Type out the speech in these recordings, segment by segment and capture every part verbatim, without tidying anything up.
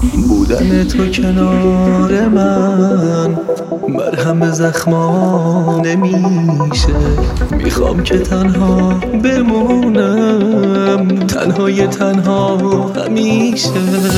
بودن تو کنار من مرهم زخما نمیشه. میخوام که تنها بمونم، تنهای تنها همیشه.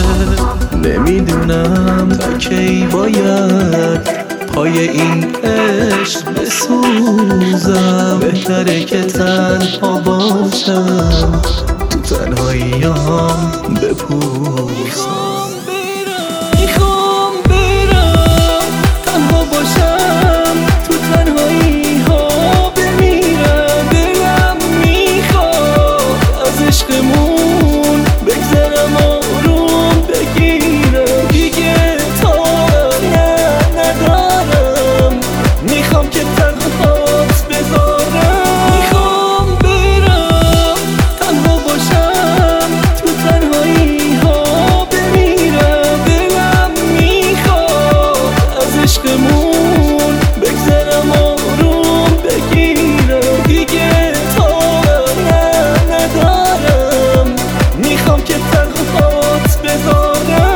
نمیدونم تا کی باید پای این عشق بسوزم. بهتره که تنها باشم، تو تنهاییام بپوسم. میخوام برم تنها باشم، تو تنهایی ها بمیرم. دلم میخواد از عشقمون بگذرم، آروم بگیرم. دیگه تارم نه ندارم، میخوام که تنهات بذارم. میخوام برم تنها باشم، تو تنهایی ها بمیرم. دلم میخواد از عشقمون بگذرم، آروم بگیرم. دیگه تارم نه ندارم، میخوام که تنهات بذارم.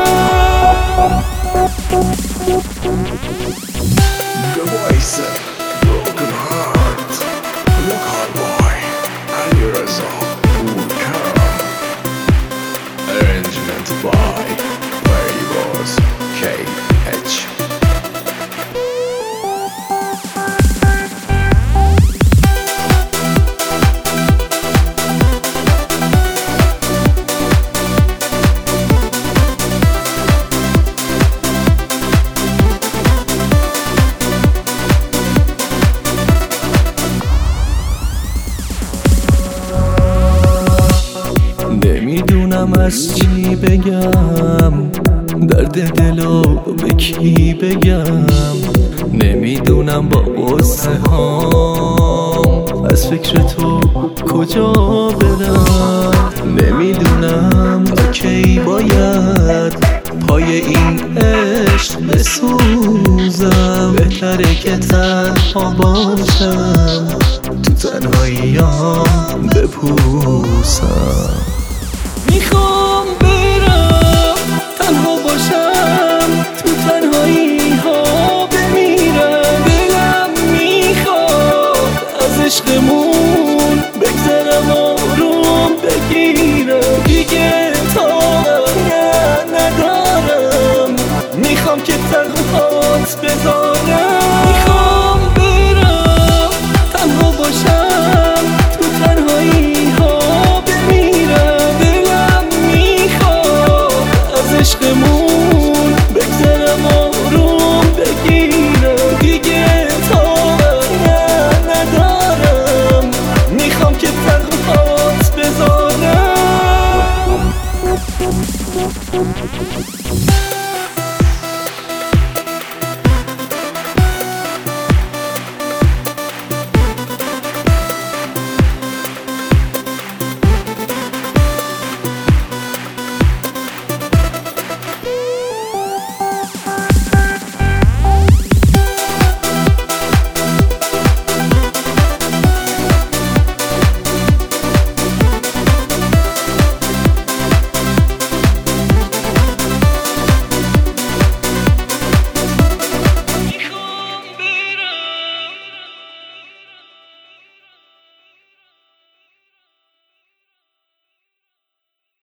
The voice of broken heart. Look hard boy, and you're a song would come. Arrangement by Larry Boss K H. نمیدونم از چی بگم، درد دلو به کی بگم. نمیدونم با قصه هام از فکر تو کجا برم. نمیدونم تا کی باید پای این عشق بسوزم. بهتره که تنها باشم، تو تنهاییام بپوسم. میخوام برم تنها باشم، تو تنهایی ها بمیرم. دلم میخواد از عشقمون بگذرم، آروم بگیرم. دیگه تارم نه ندارم، میخوام که تنهات بذارم. میخوام برم تنها باشم، تو تنهایی ها بمیرم. دلم میخواد از عشقمون بگذرم، آروم بگیرم. دیگه تارم نه ندارم، میخوام که تنهات بذارم.